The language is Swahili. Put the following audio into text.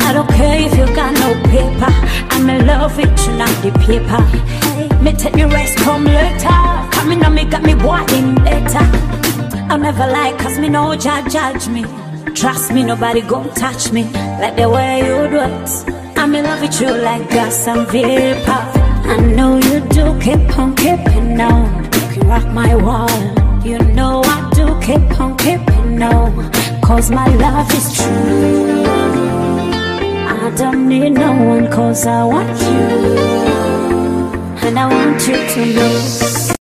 I don't care if you got no paper. I'm in love with you, not the paper. Me take me rest come later. Coming on me, got me wanting better. I'll never lie, cause me no judge me. Trust me, nobody gon' touch me like the way you do it. I'm in love with you like gas and vapor. I know you do keep on keeping on. You can rock my world. You know I do keep on keeping on. Cause my love is true. I don't need no one cause I want you. And I want you to know